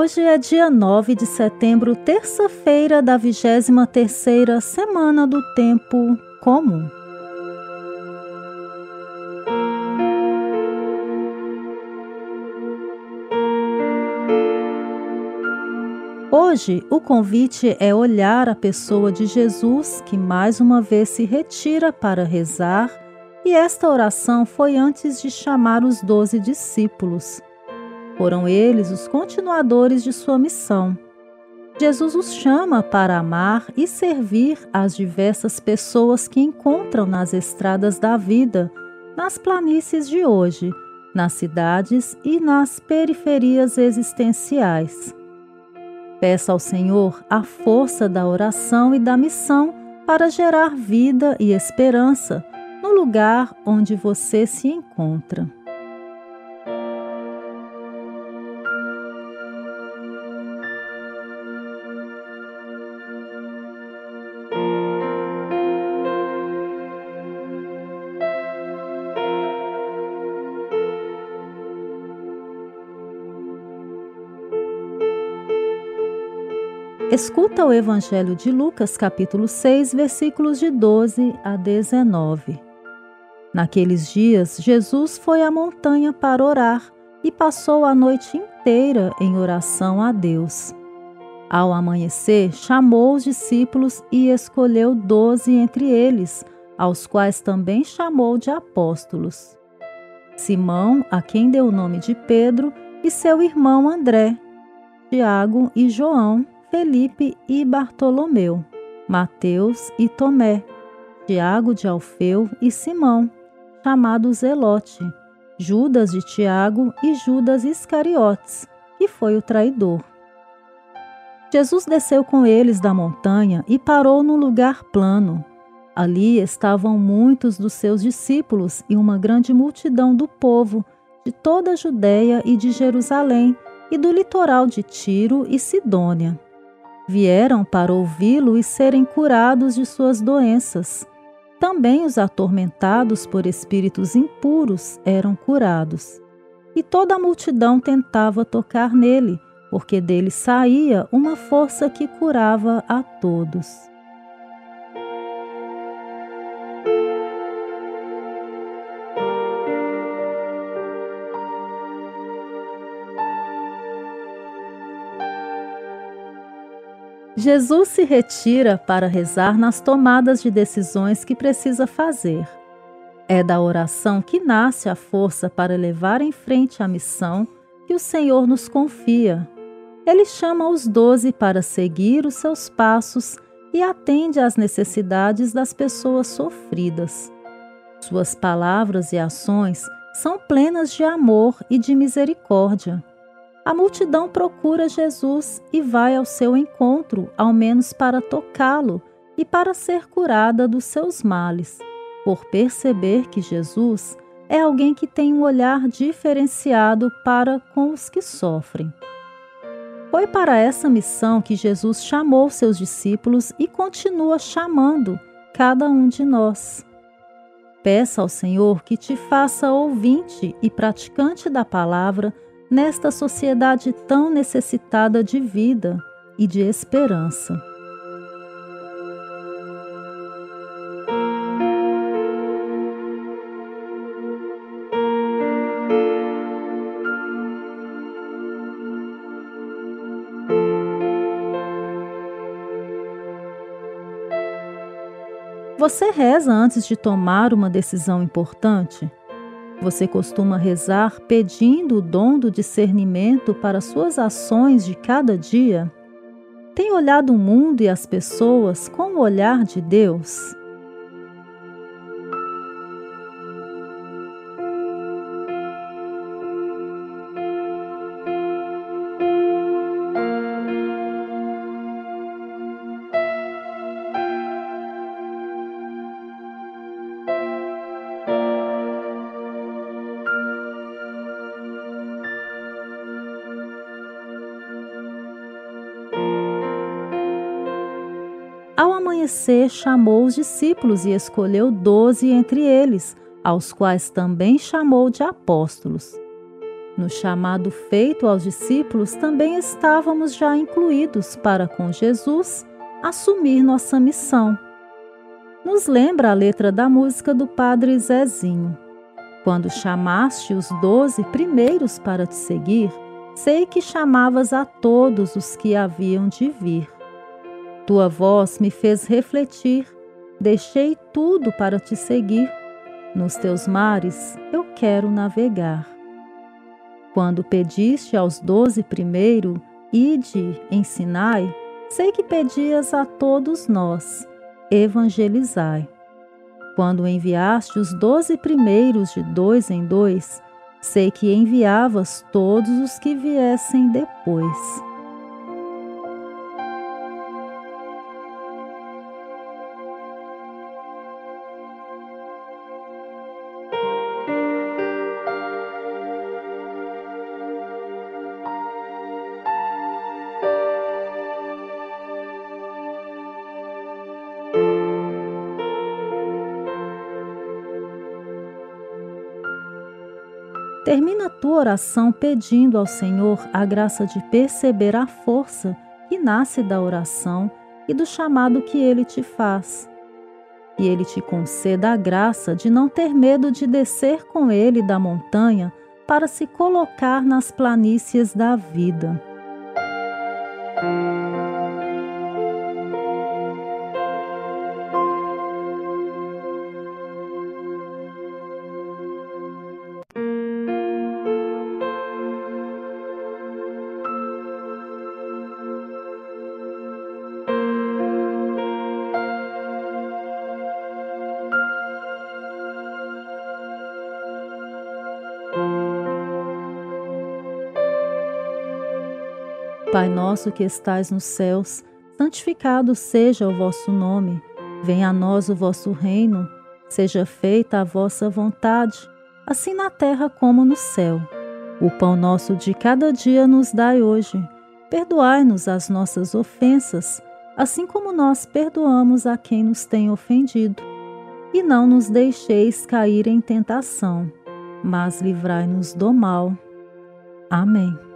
Hoje é dia 9 de setembro, terça-feira da 23ª semana do Tempo Comum. Hoje, o convite é olhar a pessoa de Jesus, que mais uma vez se retira para rezar, e esta oração foi antes de chamar os 12 discípulos. Foram eles os continuadores de sua missão. Jesus os chama para amar e servir as diversas pessoas que encontram nas estradas da vida, nas planícies de hoje, nas cidades e nas periferias existenciais. Peça ao Senhor a força da oração e da missão para gerar vida e esperança no lugar onde você se encontra. Escuta o Evangelho de Lucas, capítulo 6, versículos de 12 a 19. Naqueles dias, Jesus foi à montanha para orar e passou a noite inteira em oração a Deus. Ao amanhecer, chamou os discípulos e escolheu 12 entre eles, aos quais também chamou de apóstolos. Simão, a quem deu o nome de Pedro, e seu irmão André, Tiago e João, Felipe e Bartolomeu, Mateus e Tomé, Tiago de Alfeu e Simão, chamado Zelote, Judas de Tiago e Judas Iscariotes, que foi o traidor. Jesus desceu com eles da montanha e parou num lugar plano. Ali estavam muitos dos seus discípulos e uma grande multidão do povo, de toda a Judéia e de Jerusalém, e do litoral de Tiro e Sidônia. Vieram para ouvi-lo e serem curados de suas doenças. Também os atormentados por espíritos impuros eram curados. E toda a multidão tentava tocar nele, porque dele saía uma força que curava a todos. Jesus se retira para rezar nas tomadas de decisões que precisa fazer. É da oração que nasce a força para levar em frente a missão que o Senhor nos confia. Ele chama os 12 para seguir os seus passos e atende às necessidades das pessoas sofridas. Suas palavras e ações são plenas de amor e de misericórdia. A multidão procura Jesus e vai ao seu encontro, ao menos para tocá-lo e para ser curada dos seus males, por perceber que Jesus é alguém que tem um olhar diferenciado para com os que sofrem. Foi para essa missão que Jesus chamou seus discípulos e continua chamando cada um de nós. Peça ao Senhor que te faça ouvinte e praticante da palavra nesta sociedade tão necessitada de vida e de esperança. Você reza antes de tomar uma decisão importante? Você costuma rezar pedindo o dom do discernimento para suas ações de cada dia? Tem olhado o mundo e as pessoas com o olhar de Deus? Ao amanhecer, chamou os discípulos e escolheu 12 entre eles, aos quais também chamou de apóstolos. No chamado feito aos discípulos também estávamos já incluídos para, com Jesus, assumir nossa missão. Nos lembra a letra da música do Padre Zezinho. Quando chamaste os 12 primeiros para te seguir, sei que chamavas a todos os que haviam de vir. Tua voz me fez refletir, deixei tudo para te seguir. Nos teus mares eu quero navegar. Quando pediste aos 12 primeiro, ide, ensinai, sei que pedias a todos nós, evangelizai. Quando enviaste os 12 primeiros de 2 em 2, sei que enviavas todos os que viessem depois. Termina a tua oração pedindo ao Senhor a graça de perceber a força que nasce da oração e do chamado que Ele te faz. Que Ele te conceda a graça de não ter medo de descer com Ele da montanha para se colocar nas planícies da vida. Pai nosso que estais nos céus, santificado seja o vosso nome. Venha a nós o vosso reino. Seja feita a vossa vontade, assim na terra como no céu. O pão nosso de cada dia nos dai hoje. Perdoai-nos as nossas ofensas, assim como nós perdoamos a quem nos tem ofendido. E não nos deixeis cair em tentação, mas livrai-nos do mal. Amém.